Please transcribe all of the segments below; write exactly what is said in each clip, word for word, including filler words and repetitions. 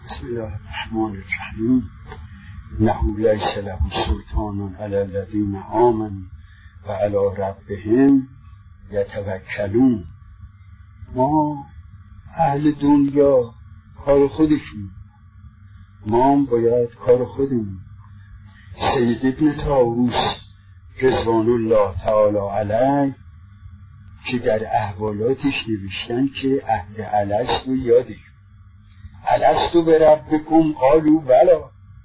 بسم الله الرحمن الرحیم. انه لیس له سلطان علی الذین آمنوا و علی ربهم یتوکلون. ما اهل دنیا کار خودشون، ما هم باید کار خودمون. سید ابن طاووس رضوان الله تعالی علیه که در احوالاتش نوشتن که عهد الستو یادش الستو به ربکم قالوا بلی.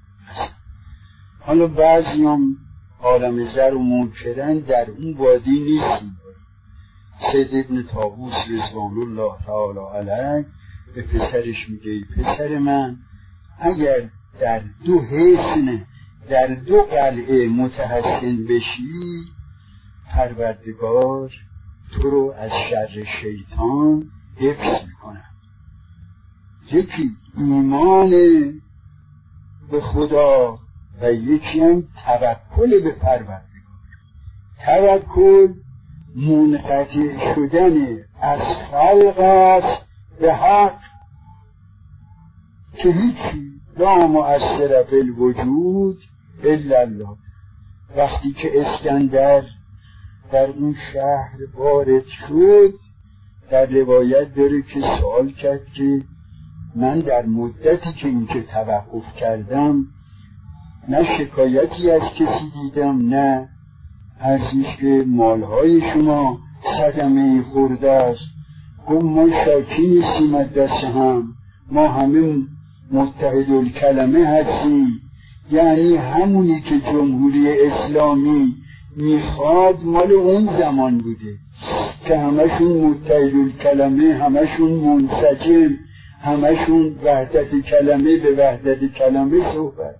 حالا بعضی هم عالم زر و منکرن در اون وادی نیستیم. سید ابن طاووس رضوان الله تعالی علیه به پسرش میگه پسر من، اگر در دو حصن در دو قلعه متحصن بشی، پروردگار تو رو از شر شیطان حفظ میکنه. یکی ایمان به خدا و یکی هم توکل به پروردگار. توکل منقطع شدن از خلق است به حق که هیچی لا مؤثر فی الوجود الا الله. وقتی که اسکندر در اون شهر وارد شد، در روایت داره که سوال کرد که من در مدتی که اینجا توقف کردم نه شکایتی از کسی دیدم، نه ارزش که مالهای شما صدمه خورده است. گفت ما شاکی نیستیم از دست هم، ما همه متحد الکلمه هستیم. یعنی همونی که جمهوری اسلامی میخواد مال اون زمان بوده که همشون متحد الکلمه، همشون منسجم، همشون وحدت کلمه به وحدت کلمه صحبت.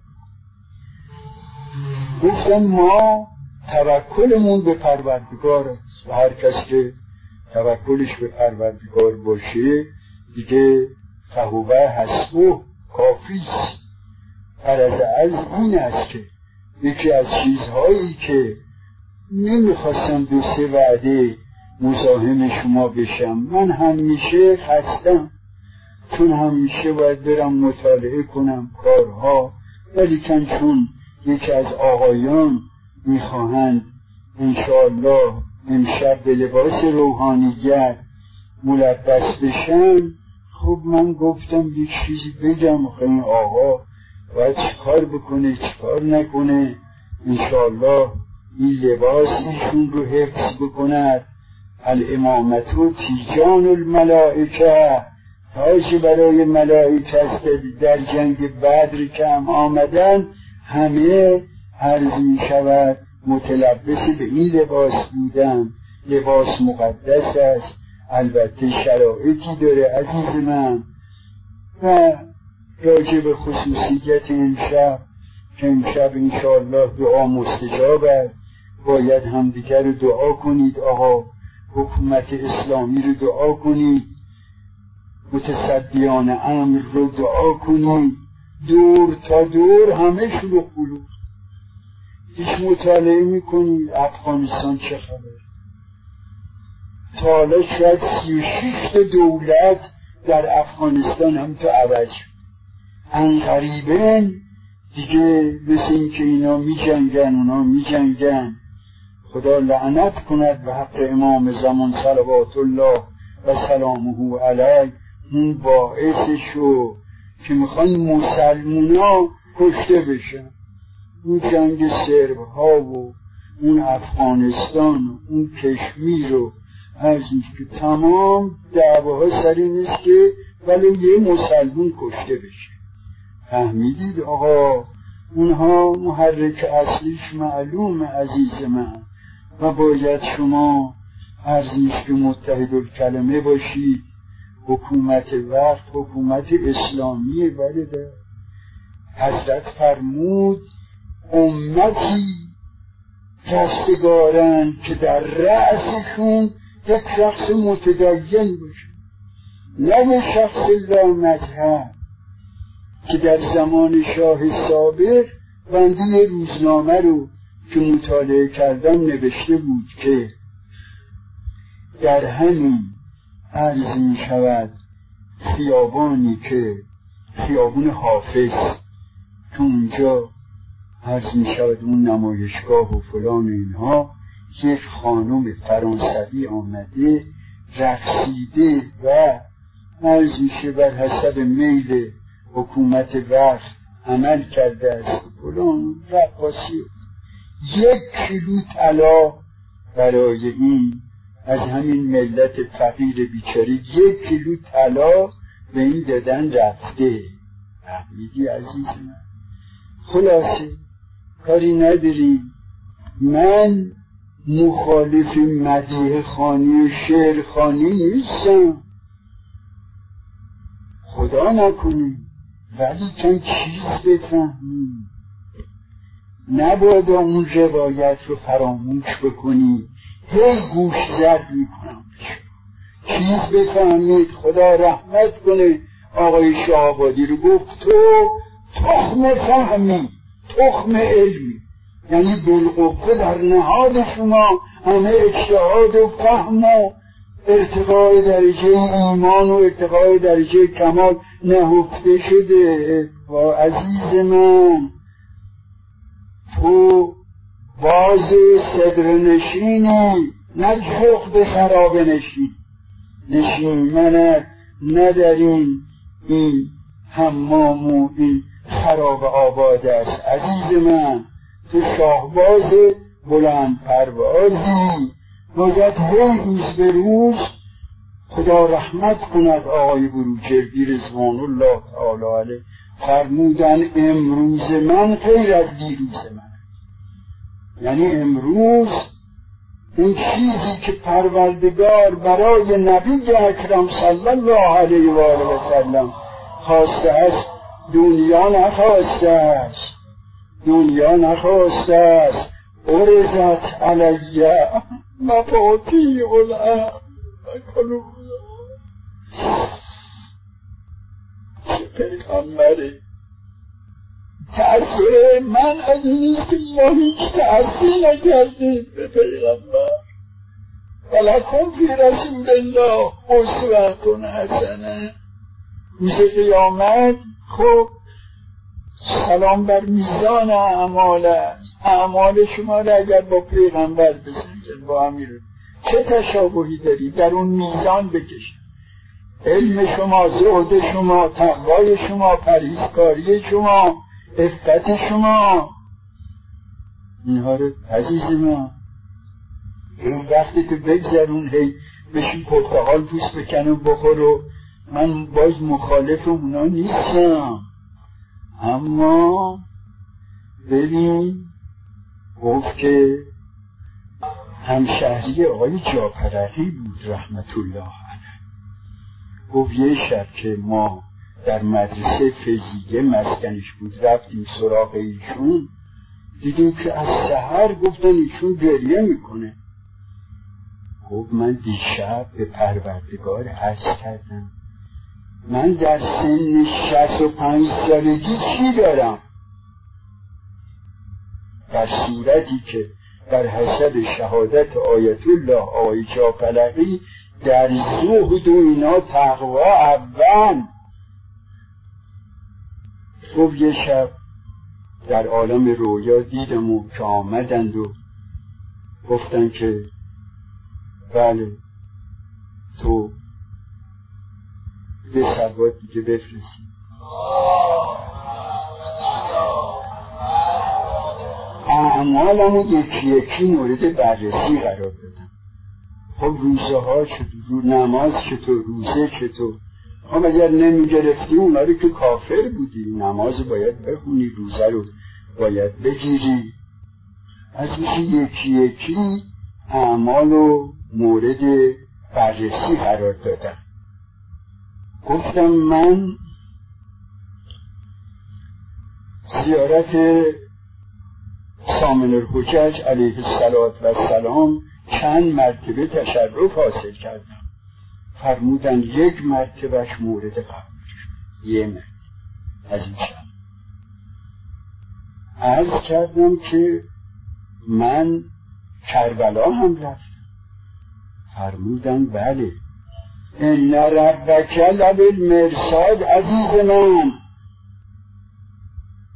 گفتن ما توکلمون به پروردگار است و هر کس که توکلش به پروردگار باشه دیگه فهوه حسبه کافیست. غرض از این است که یکی از چیزهایی که نمیخواستم دو سه وعده مزاحم شما بشم، من همیشه خستم چون همیشه باید برم مطالعه کنم کارها، ولی کن چون یکی از آقایان میخواهند انشاءالله امشب به لباس روحانیت ملبس بشن، خب من گفتم یک چیزی بگم. خب این آقا باید چیکار بکنه چیکار نکنه، انشاءالله این لباس ایشون رو حفظ بکند. الامامتو تیجان الملائکه، تاج برای ملائکه است. در جنگ بدر که هم آمدن همه عرض می شود متلبس به این لباس بودن. لباس مقدس است، البته شرایطی داره عزیز من. و راجع به خصوصیت امشب که امشب انشاءالله دعا مستجاب است، باید همدیگر رو دعا کنید. آقا حکومت اسلامی رو دعا کنید، متصدیان امر رو دعا کنید، دور تا دور همه شلوغ بلوغ. هیچ مطالعه میکنید افغانستان چه خبر؟ تا حالا شاید سی و شش تا دولت در افغانستان هم تو عوض شد. عنقریباً دیگه مثل این که اینا می جنگن اونا می جنگن. خدا لعنت کند به حق امام زمان صلوات الله و سلامه علیه. اون باعث شو که میخوان مسلمونا کشته بشن. اون جنگ سرب ها و اون افغانستان و اون کشمیر و هر که تمام دعواها سر این است که ولی یه مسلمون کشته بشه. فهمیدید آقا؟ اونها محرک اصلیش معلوم عزیز من و باید شما ارزش که متحد الکلمه باشید. حکومت وقت حکومت اسلامی برده. حضرت فرمود امتی رستگارن که در رأسشون یک شخص متدین باشه، نه شخص لا مذهب. که در زمان شاه سابق بنده یه روزنامه رو که مطالعه کردم نوشته بود که در همین عرض می شود خیابانی که خیابون حافظ که اونجا عرض می شود اون نمایشگاه و فلان اینها، یک خانم فرانسوی آمده رقصیده و عرض میشه بر حسب میل حکومت وقت عمل کرده است فلان رقاصی. یک کیلو طلا برای این از همین ملت فقیر بیچاره یک کیلو طلا به این دادن رفته. فهمیدی عزیز من؟ خلاصه کاری نداریم. من مخالف مدیح خوانی و شعر خوانی نیستم، خدا نکنه، ولی چند چیز بفهمیم. نباید اون روایت رو فراموش بکنی. هی گوش زد میکنم چیز بفهمید. خدا رحمت کنه آقای شاه‌آبادی رو، گفت تو تخم فهمی تخم علمی، یعنی بالقوه در نهاد شما همه اجتهاد و فهم و ارتقای درجه ایمان و ارتقای درجه کمال نهفته شده. و عزیز من تو باز صدر نشینی، نه جغد خراب نشین نشیمنت ندارین این حمام و این خراب آباد است. عزیز من تو شاهباز بلند پروازی، باید هی روز به روز خدا رحمت کند آقای بروجردی رضوان الله تعالی علیه فرمودن امروز من غیر از دیروز من. یعنی امروز این چیزی که پروردگار برای نبی اکرم صلی الله علیه و آله و سلم خواسته است دنیا نخواسته است، دنیا نخواسته است. ارزت علیه مفاتیح الارض و کنوزها. چه پیغمبری تأثیر من از این نیست که ما هیچ تأثیر نکردیم به پیغمبر. ولکم فی رسول الله اسوة حسنه. روز قیامت خب سلام بر میزان اعمال است. اعمال شما را اگر با پیغمبر بسنجن با امیر چه تشابهی داری؟ در اون میزان بکشن. علم شما، زهد شما، تقوای شما، پرهیزکاری شما، عفت شما، اینها رو عزیز ما این وقتی که بگذرون هی بشین پرتقال پوست بکن و بخور و من باز مخالف اونا نیستم. اما ببین گفت که همشهری آقای جعفرعلی بود رحمت الله علیه. گفت یه شب که ما در مدرسه فیزیک مسکنش بود رفتیم سراغ ایشون، دیدیم که از سحر گفتن ایشون گریه میکنه. گفت من دیشب به پروردگار عرض کردم من در سن شصت و پنج سالگی چی دارم؟ در صورتی که در حسب شهادت آیت الله آقای جعفرعلی در زهد و اینا تقوا اول. گفت یه شب در عالم رویا دیدم و که آمدند و گفتن که بله تو به سواد دیگه بفرستی. اعمالمو یکی یکی مورد بررسی قرار دادم. خب روزه ها چطور، نماز چطور، روزه چطور. خب اگر نمی گرفتی اونا رو که کافر بودی. نماز باید بخونی، روزه رو باید بگیری. از میشه یکی یکی اعمال و مورد بررسی قرار دادم. گفتم من زیارت سامن الحجج علیه السلام چند مرتبه تشرف حاصل کردم. فرمودن یک مرتبهش مورد قبول شد. یه مرتبه از این شب عرض کردم که من کربلا هم رفتم. فرمودن بله ان ربک لبالمرصاد. عزیز من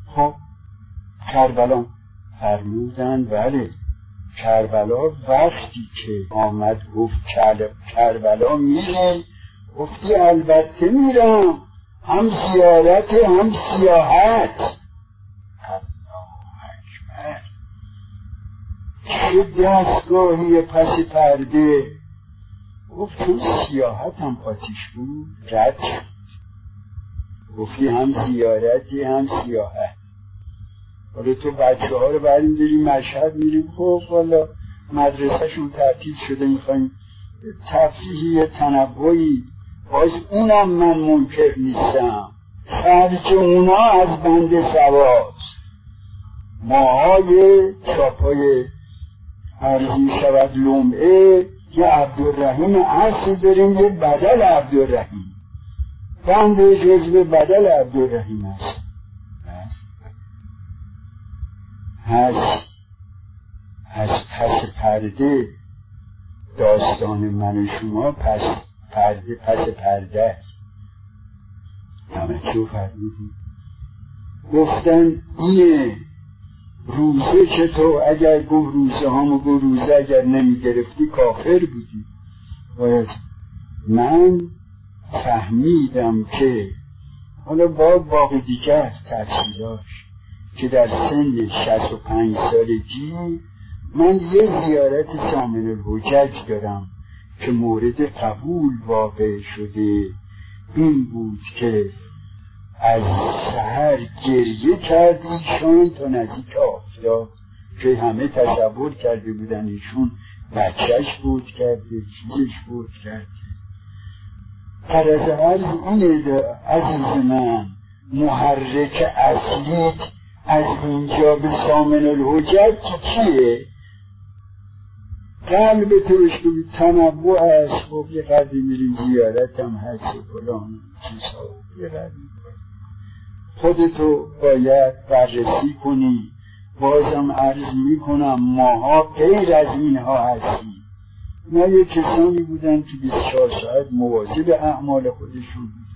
خب کربلا فرمودن بله کربلا وقتی که آمد گفت کربلا میره، گفتی البته میرم، هم زیارت هم سیاحت. الله اکبر، چه دستگاهی پس پرده. گفت چون سیاحت هم آتیش بود رد شد. گفتی هم زیارتی هم سیاحت. حالا تو بچه ها رو بریم بریم مشهد میریم، خب والا مدرسه شون تعطیل شده میخوایم تفریحی تنوعی، باز اونم من منکر نیستم، خرج اونا از بند سواست. ماهای چاپای عرضی شود لمعه یه عبدالرحیم اصل داریم، یه بدل عبدالرحیم، بند جزو بدل عبدالرحیم است. از از پس پرده داستان من و شما پس پرده پس پرده است. توجه فرمودید؟ گفتن اینه روزه که تو اگر گفت روزه هامو گفت روزه اگر نمی گرفتی کافر بودی. باید من فهمیدم که حالا با باقی دیگر تفصیلاش که در سن شصت و پنج سالگی من یه زیارت سامن الحجج دارم که مورد قبول واقع شده. این بود که از سحر گریه کرد ایشون تا نزدیک آفتاب، که همه تصور کرده بودن ایشون بچهش بود کرده، چیزش بود کرده. قرض عرض اینه عزیز من، محرک اصلی از اینجا به سامن الحجج کیه؟ قلب توش که تنوع است. خب یه قدری میریم زیارت هم هست و فلان چیزها، یه قدری خودتو باید بررسی کنی. بازم عرض میکنم ماها غیر از اینها هستیم. ما یه کسانی بودن که بیست و چهار ساعت مواظب اعمال خودشون بودن.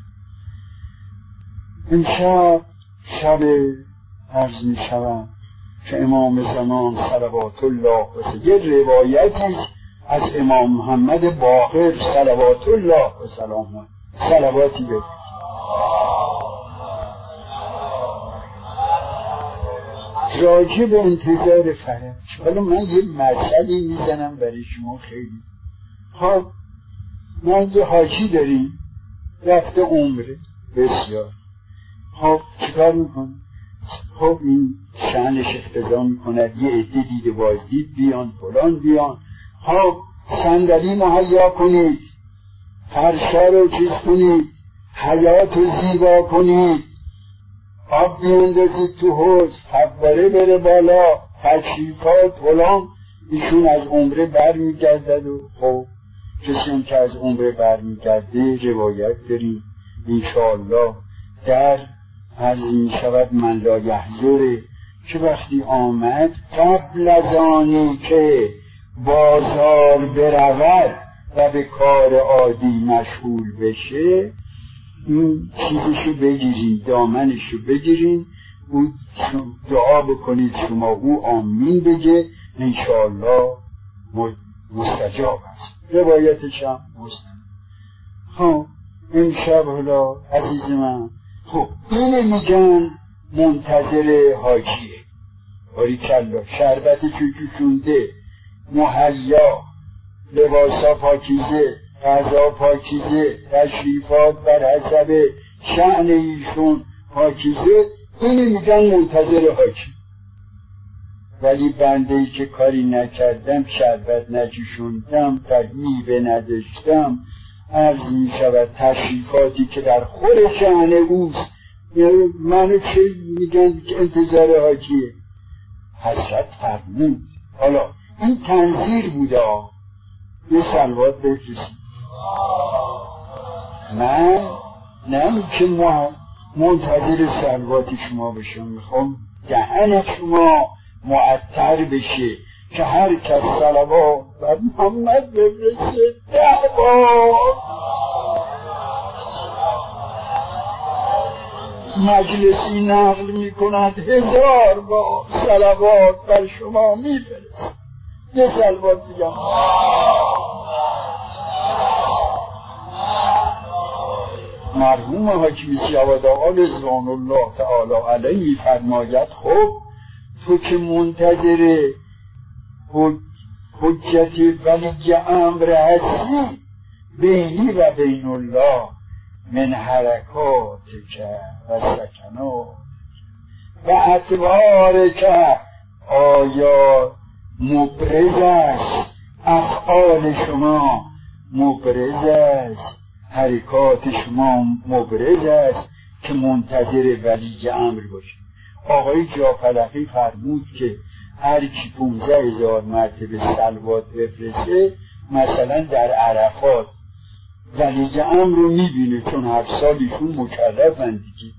امشب شب عرض میشوم که امام زمان صلوات الله و یه روایتی از امام محمد باقر صلوات الله و سلامه صلواتی بگید. راجع به انتظار فرج. حالا من یه مسئله میزنم برای شما خیلی. خب من یه حاجی داریم رفته عمره بسیار. خب چیکار میکنه؟ خب این شأنش اقتضا میکند یه عده دیده بازدید بیان فلان بیان. خب صندلی مهیا کنید، فرشا رو چیز کنید، حیات رو زیبا کنید، آب بیاندازید تو حوض، فواره بره بالا، تشریفات فلان. ایشون از عمره بر میگردد و خب کسی هم که از عمره بر میگرده روایت داریم انشاءالله در عرض می شود من لا یحضره که وقتی آمد قبل از آنی که بازار برود و به کار عادی مشغول بشه این چیزشو بگیرین، دامنشو بگیرین، او دعا بکنید شما، او آمین بگه انشاءالله مستجاب است. روایتش هم مستجاب. خب امشب حالا عزیز من، خب اینه میگن منتظر حاجیه. باری کلا شربت چوچوچونده، مهیا، لباسا پاکیزه، غذا پاکیزه، تشریفات بر حسب شأن ایشون پاکیزه، اینه میگن منتظر حاجی. ولی بنده ای که کاری نکردم، شربت نجوشوندم، میوه نداشتم، عرض می شود تشریفاتی که در خور شأن اوست، منو چه میگن که انتظار حاجیه؟ حضرت فرمود. حالا این تنظیر بوده، یه صلوات بفرستید. من نه این که منتظر صلوات شما بشم، میخوام دهن شما معطر بشه که هر کس صلوات بر محمد بفرسته ده بار مجلسی نقل می کند هزار با صلوات بر شما می فرست. یه صلوات دیگه مرحوم حاکم سیاوش آقا رضوان الله تعالی علیه می فرماید خب تو که منتظر حجت ولی امر هستی بینی و بین الله من حرکات که و سکنات و اطوار که آیا مبرز است افعال شما مبرز است حرکات شما مبرز است که منتظر ولی امر باشید. آقای جعفرعلی فرمود که هر کی پونزده هزار مرتبه صلوات بفرسته مثلا در عرفات ولی امر رو میبینه، چون هر سال ایشون مکرفن دیگه،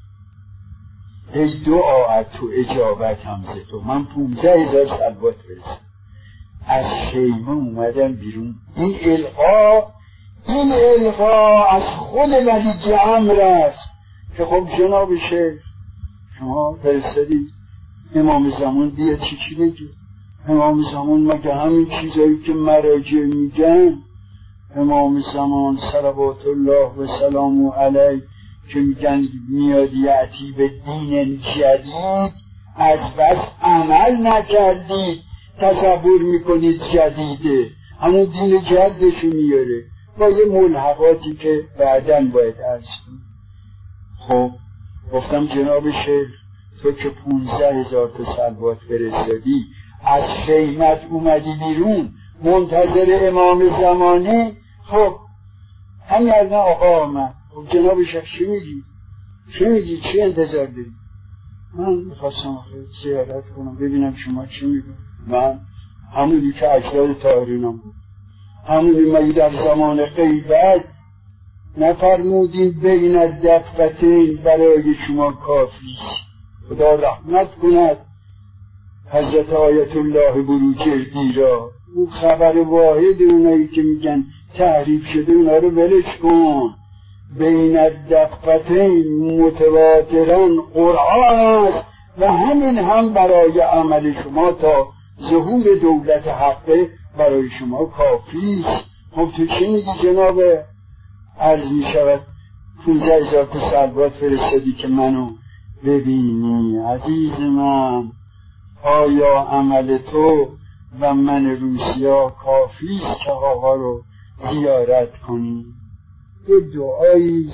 ای دعا تو اجابت همزه تو من پونزده هزار صلوات فرستم از خیمه اومدم بیرون. این القا این القا از خود ولی امر است که خب جناب شیخ شما فرستادید امام زمان بیاد چی چی بگه؟ امام زمان مگه همین چیزایی که مراجع میگن؟ امام زمان صلوات الله و سلام علیه که میگن میاد یعتی به دین جدید از بس عمل نکردید تصور میکنید جدیده، همون دین جدشو میاره با یه ملحقاتی که بعداً باید عرض کنید. خب گفتم جناب شیخ تو که پونزده هزار تا صلوات فرستادی از خیمت اومدی بیرون منتظر امام زمانی، خب همین از نه آقا آمد. خب جناب شیخ چی میگی؟ چی میگی؟ چی انتظار داری؟ من میخواستم زیارت کنم ببینم شما چی میگن. من همونی که اجداد طاهرینم بود، همونی مگه در زمان غیبت نفرمودین بین الدفتین برای شما کافی، خدا رحمت کند حضرت آیت الله بروجردی را. اون خبر واحد اونایی که میگن تحریف شده اونا رو ولش کن. بین الدفتین متواتران قرآن است و همین هم برای عمل شما تا ظهور دولت حقه برای شما کافی است. خب تو چی میگی جناب؟ عرض میشود پونزده هزار تا صلوات فرستادی که منو ببینی. عزیز من آیا عمل تو و من روسیا کافی است که آقا رو زیارت کنی؟ یه دعایی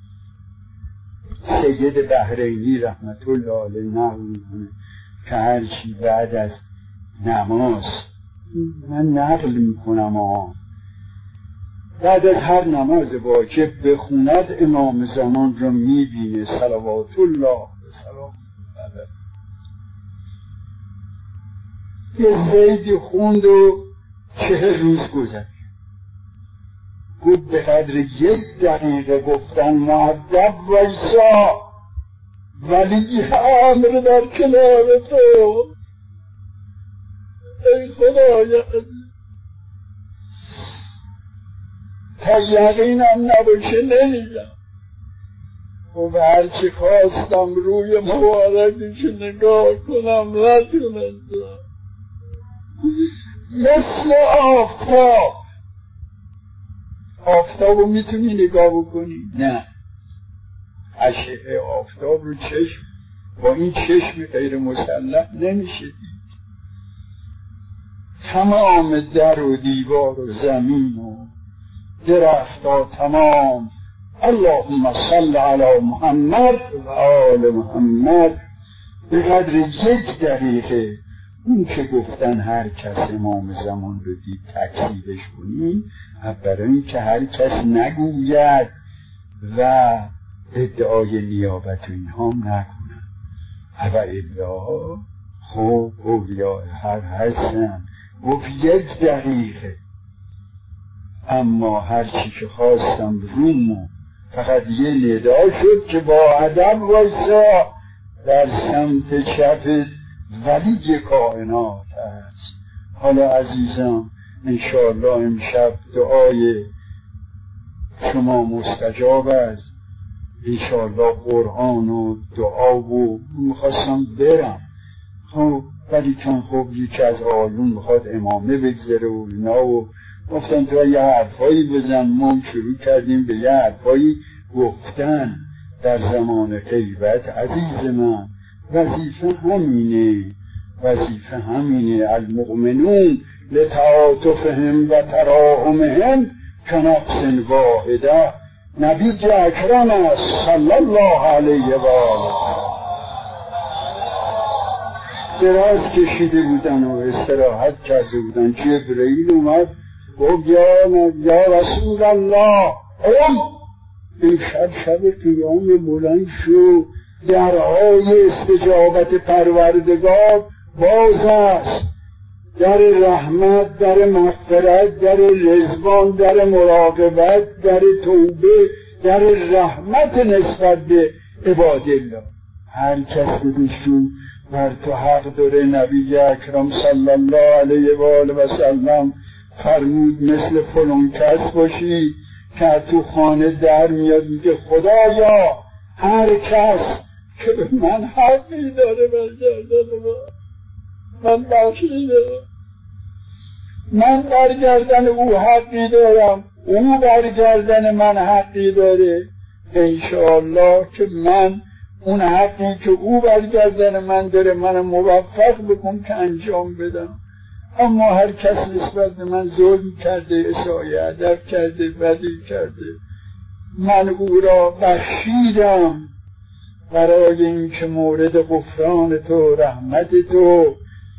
سید بحرینی رحمت الله علیه نقل میکنه که هرچی بعد از نماز، من نقل میکنم آن بعد از هر نماز واجب بخوند امام زمان را میبینه صلوات الله و سلام علیه. یه زیدی خوند و چهل روز گذشت. گفت به قدر یک دقیقه گفتن مؤدب وایسا ولی امر در کنار تو. ای خدای عزیز تا یقینم نباشه نمیگم. و هرچی خواستم روی مبارکش نگاه کنم نتونستم. مثل آفتاب. آفتاب رو میتونی نگاه بکنی؟ نه. اشعه آفتاب رو چشم با این چشم غیر مسلح نمیشه دید. تمام در و دیوار و زمین و درخت‌ها تمام. اللهم صل علی محمد و آل محمد. به قدر یک دقیقه اون که گفتن هر کس امام زمان رو دید تکذیبش کنیم، برای این که هر کس نگوید و ادعای نیابت و اینها نکنن. و الا خب اولیاء حق هستن. گفت یک دقیقه. اما هر چی که خواستم رومو فقط یه ندا شد که با ادب وایسا در سمت چپ ولی کائنات هست. حالا عزیزم انشاءالله امشب دعای شما مستجاب است. انشاءالله قرآن و دعا و میخواستم برم. خب ولی چون خب یکی از آیون میخواد امامه بگذره و اینا و گفتن تو یه حرفایی بزن. ما شروع کردیم به یه حرفایی گفتن در زمان غیبت. عزیز من وظیفه همینه، وظیفه همینه. المؤمنون لتعاطفهم و تراحمهم کنقص واحده. نبی اکرم است صلی الله علیه و آله دراز کشیده بودن و استراحت کرده بودن. جبرئیل اومد گفت یا یا رسول الله قم، این شب شب قیام بلند شو، درهای استجابت پروردگار باز است. در رحمت، در مغفرت، در رضوان، در مراقبت، در توبه، در رحمت نسبت به عباد الله. هر کس بدشون بر تو حق داره. نبی اکرم صلی الله علیه و آله و سلم فرمود مثل فلان کس باشی که تو خانه در میاد میگه خدایا هر کس که به من حقی داره برگردن من بخشیده، من برگردن او حقی دارم، او برگردن من حقی داره. انشاءالله که من اون حقی که او برگردن من داره منم موفق بکن که انجام بدم. اما هر کس نسبت به من ظلم کرده، اساءه ادب کرده، بدی کرده، من او را بخشیدم برای اینکه مورد غفران تو، رحمت تو.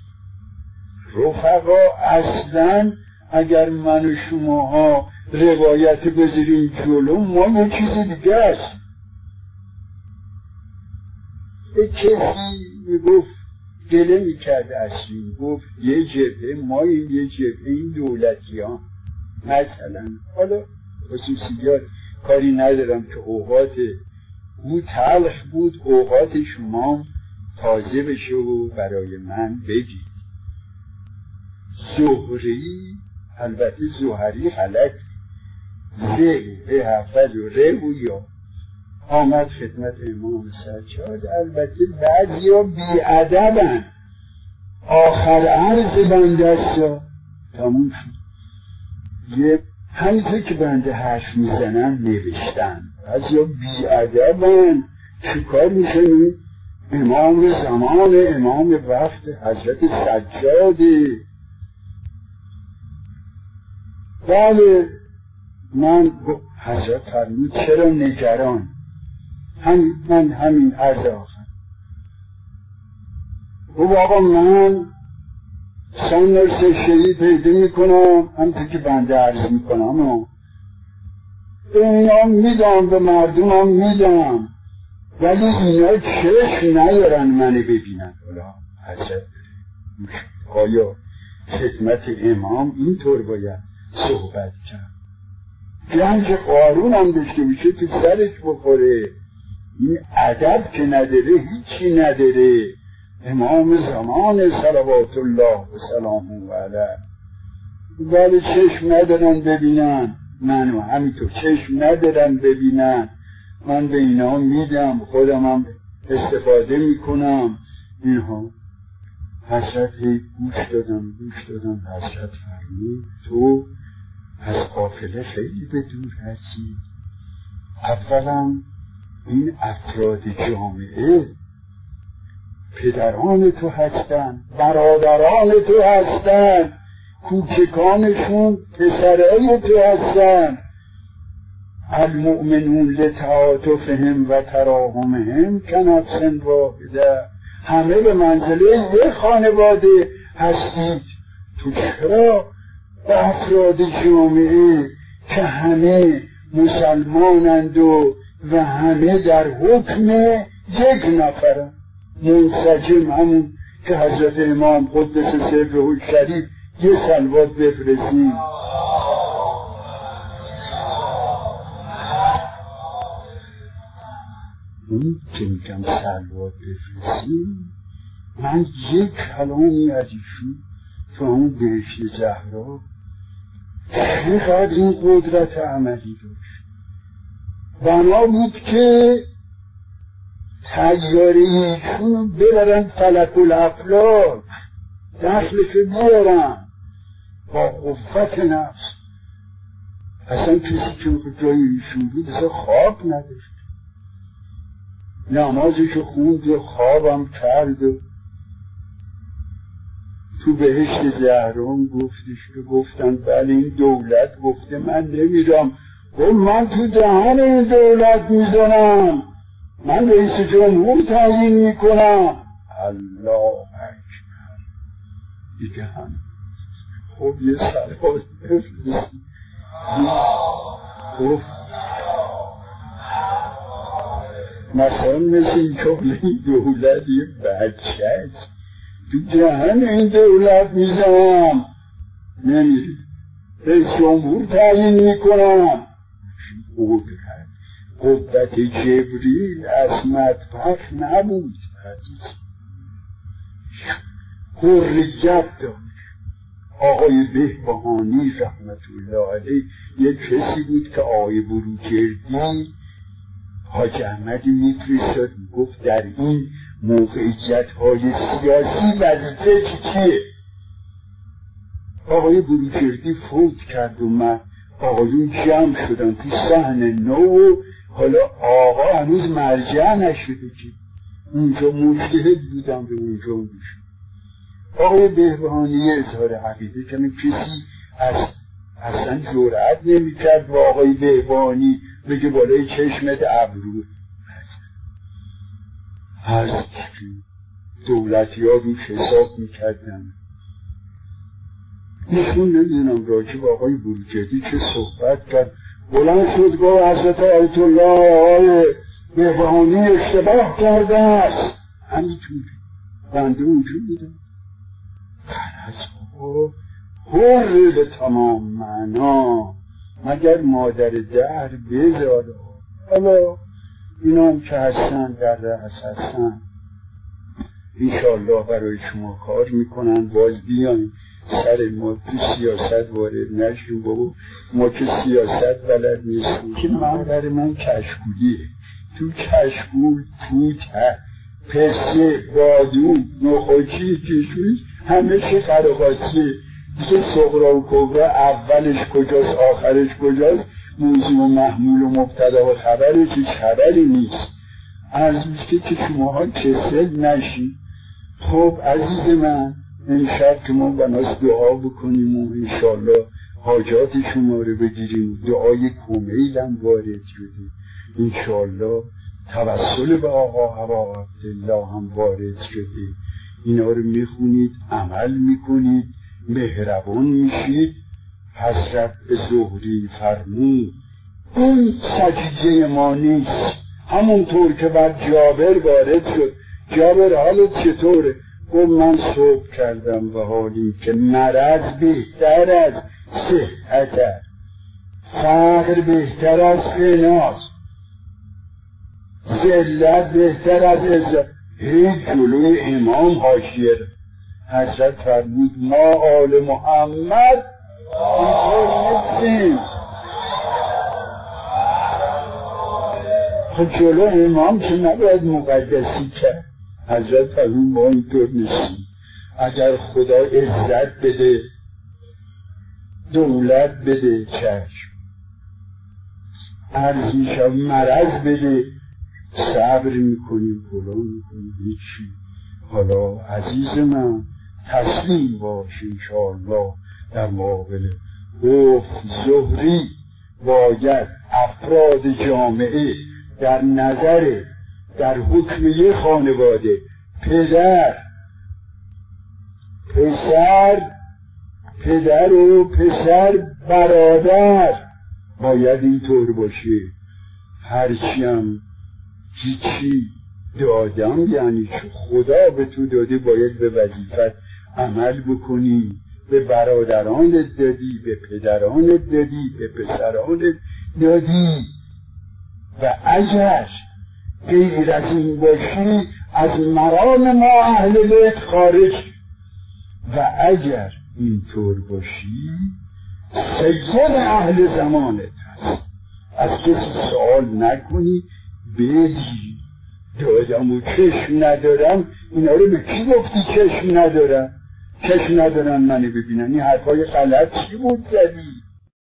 رفقا اصلا اگر من و شماها روایت بذاریم جلو ما یه چیز دیگه است. یک کسی میگفت گله میکرد اصلی، گفت یه جبهه ما این یه جبهه این دولتی ها مثلا، حالا خصوصیات کاری ندارم که اوقات او تلخ بود، اوقات شما تازه بشه و برای من بگید. زهری البته زهری غلط زه به حفظ و ره و یا آمد خدمت امام سجاد. البته بعضی ها بی‌ادبن، آخر عرض بنده است تموم شد. یه همینطور که بنده حرف میزنن نوشتن. بعضی ها بی‌ادبن، چیکار میکنی؟ امام زمان، امام وقت حضرت سجاده. بله من حضرت فرمود چرا نگران؟ همین من همین عرض آخر و بابا من سنرس شهید پیدا میکنم همونطور که بنده عرض میکنم و به اینا میدم، به مردمم میدم، ولی اینا چشم نیارن منو ببینن. حالا حضرت آیا خدمت امام اینطور باید صحبت کرد؟ جنگ قارون هم داشته باشه تو سرش بخوره. این ادب که نداره هیچی نداره. امام زمان صلوات الله و سلامه علیه. ولی چشم ندارن ببینن منو، همینطور چشم ندارن ببینن. من به اینا میدم، خودم هم استفاده میکنم. اینها حضرت گوش دادم گوش دادم حضرت فرمود تو از قافله خیلی به دور هستی. اولا این افراد جامعه پدران تو هستن، برادران تو هستن، کوچکانشون پسرای تو هستن. المؤمنون لتعاطفهم و تراحمهم کنقص واحده. همه به منزله یک خانواده هستید. تو چرا به افراد جامعه که همه مسلمانند و و همه در حکم یک نفرن منسجم، همون که حضرت امام قدس سره شریف یه صلوات بفرستیم. اون که میگم صلوات بفرستیم، من یک کلامی از ایشون تو همون بهشت زهرا چقدر این قدرت عملی داشت. بنا بود که تیاره ایشون ببرن فلک الافلاک، دخلش بیارن با قوت نفس. اصلا کسی که جای ایشون بود اصلا خواب نداشت، نمازشو خوند و خوابم کرد و تو بهشت زهران گفتش که گفتن بله این دولت گفته من نمیرم. گفت من تو دهن این دولت میزنم، من رئیس جمهور تعیین میکنم. الله اکبر دیگه هم خب یه سرحال بفرستی. گفت مثلا مثل این کامل این دولت یه بچه است، تو دهن این دولت میزنم نمیری، رئیس جمهور تعیین میکنم. قدرت قدرت جبریل از مطبخ نبود، حریت داشت. آقای بهبهانی رحمت الله علیه یک کسی بود که آقای بروجردی حاج احمدی میفرستاد، میگفت در این موقعیت های سیاسی وظیفه چیه؟ آقای بروجردی فوت کرد و من آقایون جمع شدن تو صحن نو، حالا آقا هنوز مرجع نشده که اونجا مجتهد بودم به اونجا میشون. آقای بهبهانی اظهار عقیده که من کسی از اصلا جرأت نمی‌کرد با آقای بهبهانی بگه بالای چشمت ابرو از دولتی ها روش حساب میکردن. ایشون نمیدونم راجع به آقای بروجردی چه صحبت کرد، بلند شد گفت حضرت آیت الله آقای بهبهانی اشتباه کرده است. همینطور بنده اونجا بودم خرز بابا حر به تمام معنا مگر مادر دهر بذاره. حالا اینا هم که هستن در رأس هستن انشاءالله برای شما کار میکنن. باز بیان سر ما تو سیاست وارد نشون بابا، ما که سیاست بلد نیستیم که من برای من کشکولیه. تو کشکول توت پسته بادون نخوچی کشویش همه چه خرقاتیه دیگه. صغرا و کبرا اولش کجاست آخرش کجاست، موضوع و محمول و مبتدا و خبرش هیچ خبری نیست. عرض میشه که شماها کسل نشید. خب عزیز من امشب که ما بناس دعا بکنیم و انشالله حاجات شما رو بگیریم، دعای کمیل هم وارد شده انشالله، توسل به آقا هوا عبدالله هم وارد شده. اینا رو میخونید عمل میکنید مهربان میشید. حضرت به زهری فرمود این سجیه ما نیست، همونطور که بر جابر وارد شد. جابر حالت چطوره؟ گفت من صبح کردم و حالی که مرض بهتر از صحت است، فقر بهتر از غناست، ذلت بهتر از عزت. هیچ جلوی امام حاشیه. حضرت فرمود ما آل محمد اینطور نیستیم. خب جلو امام که نباید مقدسی کرد. حضرت فرمود ما اینطور نیستیم. اگر خدا عزت بده دولت بده چشم، عرض میشه مرض بده صبر میکنیم فلان میکنیم هیچی. حالا عزیز من تسلیم باش انشاءالله در مقابل گفت زهری باید افراد جامعه در نظر در حکم یه خانواده پدر پسر پدر و پسر برادر باید اینطور باشه. هرچی هم هیچی دادم یعنی چه خدا به تو داده باید به وظیفت عمل بکنی. به برادرانت دادی، به پدرانت دادی، به پسرانت دادی. و اگر غیر از این باشی از مرام ما اهل بیت خارج. و اگر اینطور باشی سید اهل زمانت هست. از کسی سوال نکنی بدی. دادم و چشم ندارم، اینا رو به کی گفتی چشم ندارم؟ چشم ندارم منو ببینن؟ این حرفای غلط چی بود زدی؟